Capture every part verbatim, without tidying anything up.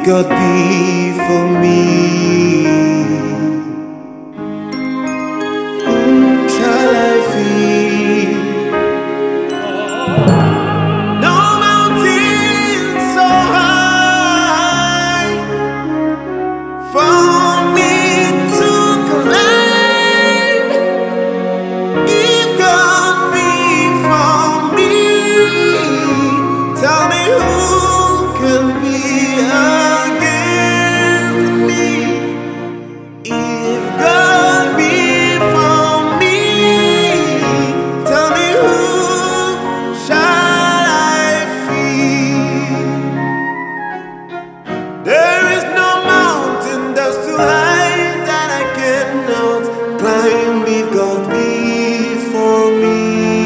God be for me, whom shall I fear? No mountain so high for me to climb. If God be for me, tell me who can be against me. If God be for me, tell me who shall I fear? There is no mountain that's too high that I cannot climb. If God be for me,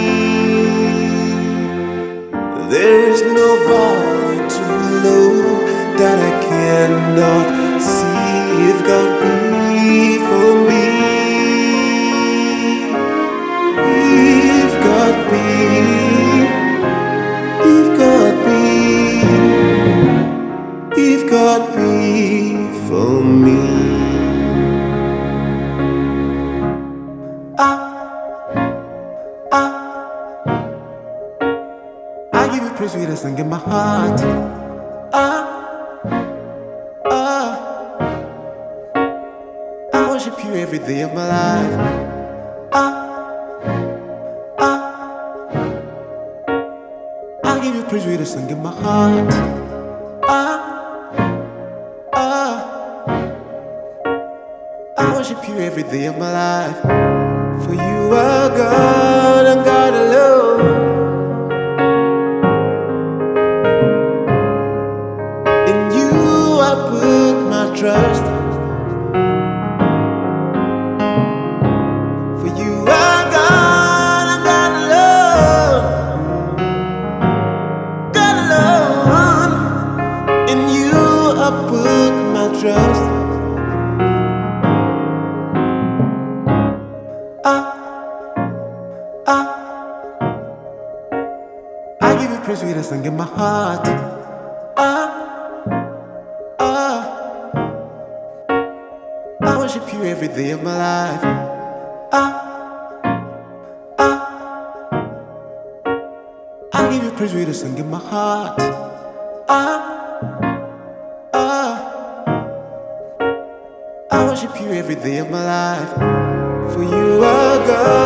there is no valley too low that I cannot see. If God be for me, if God be, if God be, if God be for me. Ah, ah, I give you praise with a song in my heart. Ah, ah, I worship you every day of my life. Ah, ah, I give you praise with a song in my heart. Ah, ah, I worship you every day of my life. For you are God and God alone. In you I put my trust. For you are God and God alone. God alone. In you I put my trust. Ah, ah, I give you praise with a song in my heart. Ah, ah, I worship you every day of my life. Ah, ah, I give you praise with a song in my heart. Ah, ah, I worship you every day of my life. For you are God.